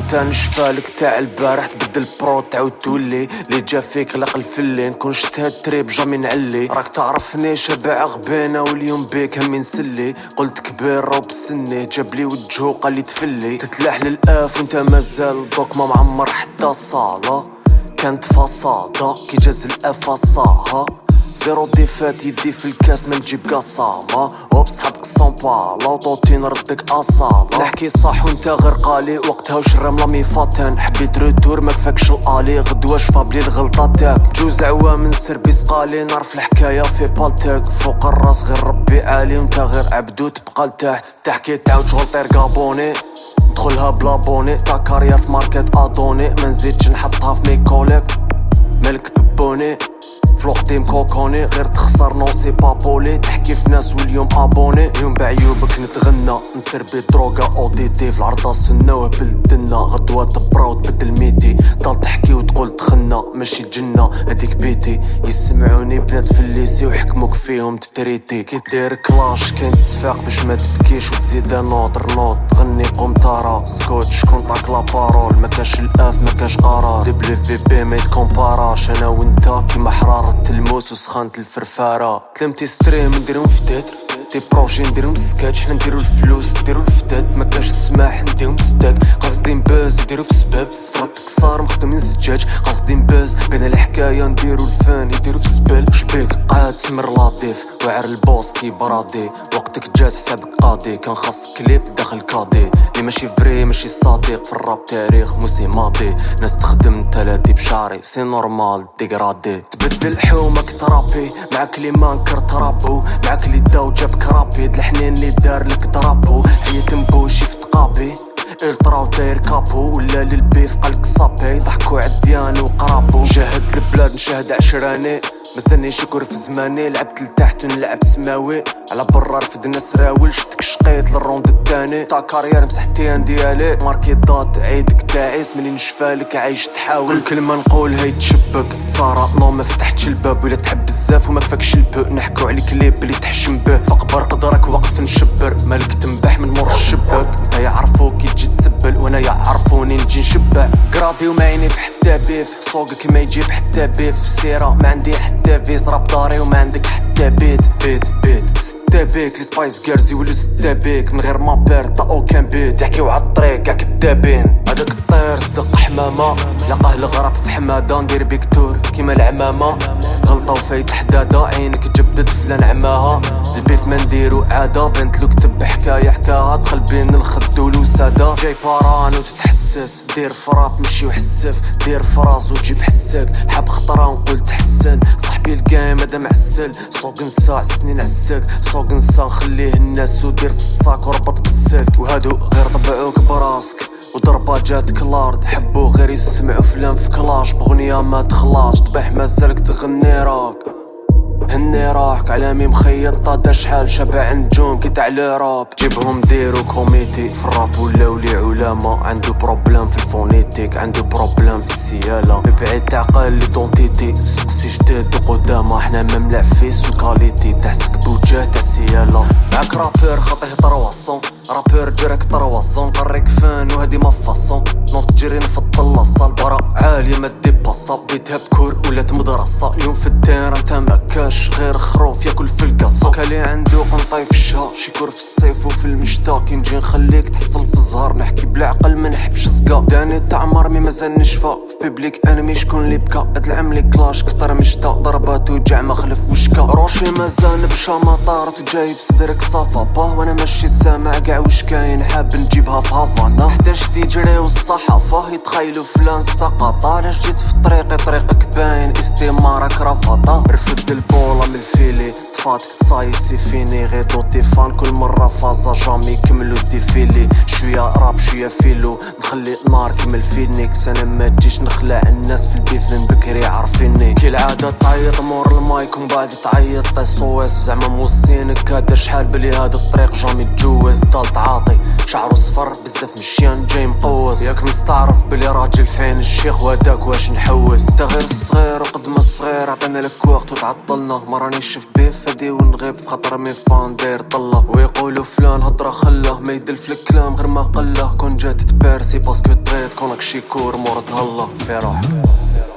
تا نشفالك تاع البارح تبدل برو تعاود تولي لي جا فيك غلق الفلين كون شت هاد التريب جامي نعلي راك تعرفني شبع غبانة واليوم بيك همي نسلي قلت كبير رو بسني جابلي وجهو قالي تفلي تتلاح للآف وانت مازال دوك ما معمر حتى الصالة كانت فصادة كي جاز الآف فصاها زيرو ديفات يدي في الكاس من جيب قصامة وبصحابك صنبالة وطوطين ردك أصالة نحكي صح وانت غير قالي وقتها وش الرملة ميفاتان حبيت روتور مكفاكش الالي غدوة شفابلي الغلطة تاك جوز عوام من سربي سقالي نعرف الحكاية في بالتاك فوق الراس غير ربي عالي وانت غير عبدو تبقى لتحت تحكي تعاود شغل طير قابوني ندخلها بلا بوني تا كارير في ماركت ادوني منزيدش نحطها في ميكوليك ملك ببوني فلوقتي مكوكوني غير تخسر نو سي با بولي تحكي في ناس واليوم ابوني يوم بعيوبك نتغنى نسر بدروغا او دي تي في العرضة سنة وهبل الدنا غدوة تبرا وتبدل ميتي ضل تحكي وتقول تخنى ماشي جنة هديك بيتي يسمعوني بنات في الليسي ويحكموك فيهم تتريتي كي دير كلاش كاين تصفاق باش ما تبكيش وتزيد نوض تغني قمطارة سكوتش كونتاك لا بارول ما كاش الاف ما كاش قرار دبلي في بي ما يتكومباراش انا وانت كيما حرارة الموس وسخانت الفرفارة تلمتي ستريم نديرهم في تتر دي بروجي نديرهم سكاتش حنا نديرو الفلوس نديرو الفتات ما كاش السماح نديهم ستاك قاصدين باز نديرو في سباب صرات كسار مخدمين زجاج قاصدين باز بين الحكاية نديرو الفان يديرو في السبال شبيك قاعد سمر لطيف واعر البوس كي برادي وقتك جاز حسابك قاضي كان خاص كليب داخل كادي لي ماشي فري ماشي صديق في الراب تاريخ موسي ماضي ناس تخدم تلاتي بشعري سي نورمال ديغرادي تبدل حومك ترابي معاك لي مانكر ترابو معاك لي داو جاب كرابي الحنين اللي دار لك ضربو حياة مبوشي في تقابي التراو داير كابو ولا للبيف قالك صابي ضحكو عديان وقرابو شاهد البلاد نشاهد عشراني مازالني شكر في زماني لعبت لتحت ونلعب سماوي على برا رفدنا سراول شتك شقيت للروند التاني تا كارير مسحتين ديالي ماركي ضاد عيدك تعيس مني نشفالك عايش تحاول كل كلمة نقولها يتشبك صارا نو ما فتحتش الباب ولا تحب بزاف وما كفاكش البو نحكو على كليب اللي تحشم به فقبر قدرك وقف نشبر مالك تنبح من مور الشباك انت يعرفوك يجي تسبل وانا يعرفوني نجي نشبع قراضي وما عيني في حتى بيف سوقك ما يجيب حتى بيف سيرة ما عندي حتى فيز راب داري وما عندك حتى بيت ستة بيك لي سبايس جيرزي ولو ستة بيك من غير ما بيرد تا اوكان بيت يحكيو عالطريق كاع كدابين هداك الطير صدق حمامة لقاه الغرب في حمادة ندير بيك تور كيما العمامة غلطة وفايت حدادة عينك جبدت فلان عماها البيف ما نديرو عادة بنتلو كتب حكاية حكاها دخل بين الخد والوسادة جاي باران وتتحسس دير فراب مشي وحسف دير فراس وتجيب حساك حاب خطرة ونقول تحسن صاحبي القايم هذا معسل سوق نساع سنين عساك سوق نسا نخليه الناس ودير في الصاك وربط بالسلك وهادو غير طبعوك براسك وضربة جاتك لارد حبو غير يسمعو فلان في كلاش بغنية ما تخلاص طبيح مازالك تغني راك هني راحك علامي مخيطة دا شحال شبع نجوم كي تاع ليراب جيبهم ديرو كوميتي في الراب ولاو لي علماء عنده بروبلام في الفونيتيك عنده بروبلام في السيالة ببعيد تعقل لي دونتيتي سقسي جداد وقدامة حنا مملع فيس وكاليتي تحسك بوجه تاع السيالة معاك رابير خطيه طرواسون رابير جرك طرواسون طريق فان وهدي ما فاصون نوط جري نفضل لاصال برا عالية ما دي باصا بيتها بكور ولات مدرسة اليوم في الدير انت مكاش غير خروف ياكل في القصة كالي عنده قنطاي في الشهر شيكور في الصيف وفي المشتا كي نجي نخليك تحصل في الزهر نحكي بلا عقل ما نحبش سقا داني تعمر مي مازال نشفى في بيبليك انمي شكون اللي بكا هاد العام لي كلاش كتر مشتا ضربات وجع ما خلف وشكا روشي مازال نبشا مطارت وجايب صدرك صافا وانا ماشي سامع كاع واش كاين حاب نجيبها في هافانا احتاج تجري والصحافة يتخيلوا فلان سقطة علاش جيت في طريقي طريقك باين استمارك رفضة رفد البولا من الفيلي طفات صاي سي فيني غير دوتي فان كل مرة فازا جامي كملو ديفيلي شوية راب شوية فيلو نخلي نار كيما الفينيكس انا ما تجيش نخلع الناس في البيف من بكري عارفيني كي العادة تعيط مور المايك ومن بعد تعيط طيصوس زعما موصينك هذا شحال بلي هذا الطريق جامي تجوز ضل تعاطي شعرو صفر بزاف مشيان جاي مقوس ياك مستعرف بلي راجل فين الشيخ وهداك واش نحوس انت غير الصغير وقد ما الصغير عطينا لك وقت وتعطلنا ما رانيش في بيف نفادي ونغيب في خاطر مي فان داير طلة ويقولوا فلان هضره خله ما يدلف الكلام غير ما قله كون جات تبارسي باسكو تغيط كونك شي كور مورد هلا في روحك